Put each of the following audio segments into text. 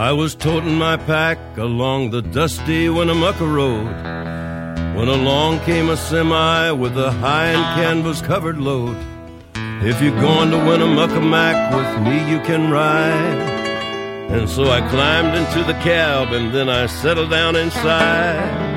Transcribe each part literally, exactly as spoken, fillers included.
I was toting my pack along the dusty Winnemucca road when along came a semi with a high and canvas-covered load. If you're going to Winnemucca Mac with me, you can ride. And so I climbed into the cab and then I settled down inside.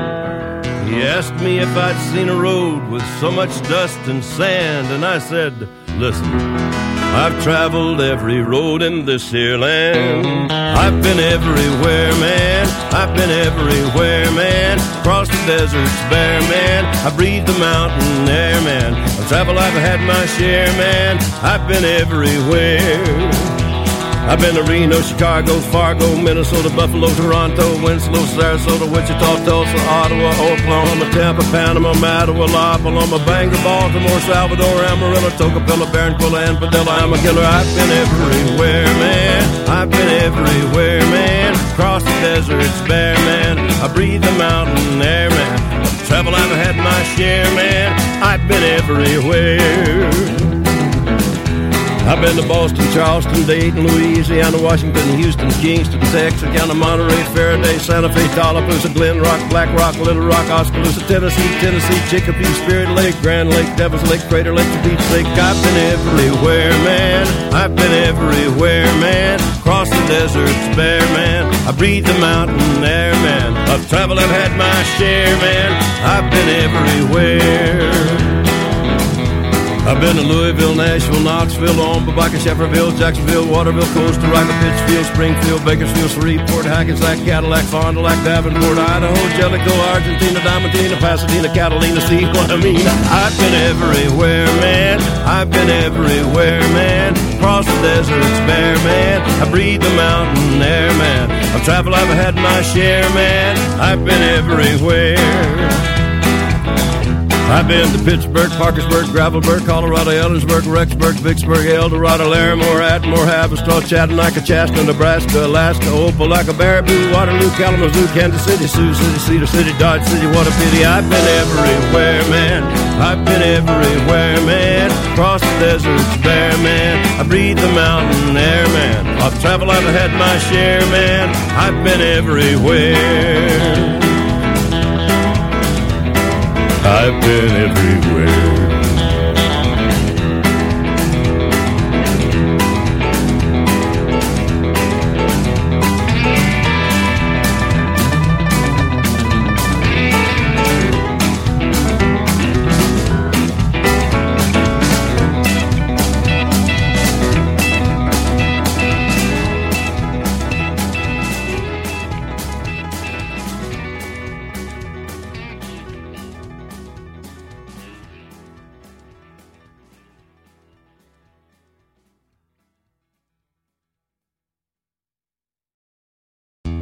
He asked me if I'd seen a road with so much dust and sand, and I said, listen, I've traveled every road in this here land. I've been everywhere, man. I've been everywhere, man. Across the deserts bare, man. I breathe the mountain air, man. I've traveled, I've had my share, man. I've been everywhere. I've been to Reno, Chicago, Fargo, Minnesota, Buffalo, Toronto, Winslow, Sarasota, Wichita, Tulsa, Ottawa, Oklahoma, Tampa, Panama, Mattawa, La Paloma, Bangor, Baltimore, Salvador, Amarillo, Tocopilla, Barranquilla, and Padilla. I'm a killer. I've been everywhere, man. I've been everywhere, man. Across the deserts bare, man. I breathe the mountain air, man. I've traveled, I've had my share, man. I've been everywhere. I've been to Boston, Charleston, Dayton, Louisiana, Washington, Houston, Kingston, Texarkana, Monterey, Faraday, Santa Fe, Tallapoosa, Glen Rock, Black Rock, Little Rock, Oskaloosa, Tennessee, Tennessee, Chicopee, Spirit Lake, Grand Lake, Devil's Lake, Crater Lake, Beach Lake. I've been everywhere, man. I've been everywhere, man. Across the deserts bare, man. I breathe the mountain air, man. I've traveled, I've had my share, man. I've been everywhere. I've been to Louisville, Nashville, Knoxville, Omaha, Shefferville, Jacksonville, Waterville, Costa Rica, Pittsfield, Springfield, Bakersfield, Shreveport, Hackensack, Cadillac, Fond du Lac, Davenport, Idaho, Jellicoe, Argentina, Diamantina, Pasadena, Catalina, see what I mean? I've been everywhere, man. I've been everywhere, man. Across the deserts bare, man. I breathe the mountain air, man. I've traveled, I've had my share, man. I've been everywhere. I've been to Pittsburgh, Parkersburg, Gravelburg, Colorado, Ellensburg, Rexburg, Vicksburg, El Dorado, Larimore, Atmore, Haverstraw, Chattanooga, Chastner, Nebraska, Alaska, Opelika, Baraboo, Waterloo, Kalamazoo, Kansas City, Sioux City, Cedar City, Dodge City. What a pity. I've been everywhere, man. I've been everywhere, man. Across the deserts bare, man. I breathe the mountain air, man. I've traveled, I've had my share, man. I've been everywhere. I've been everywhere.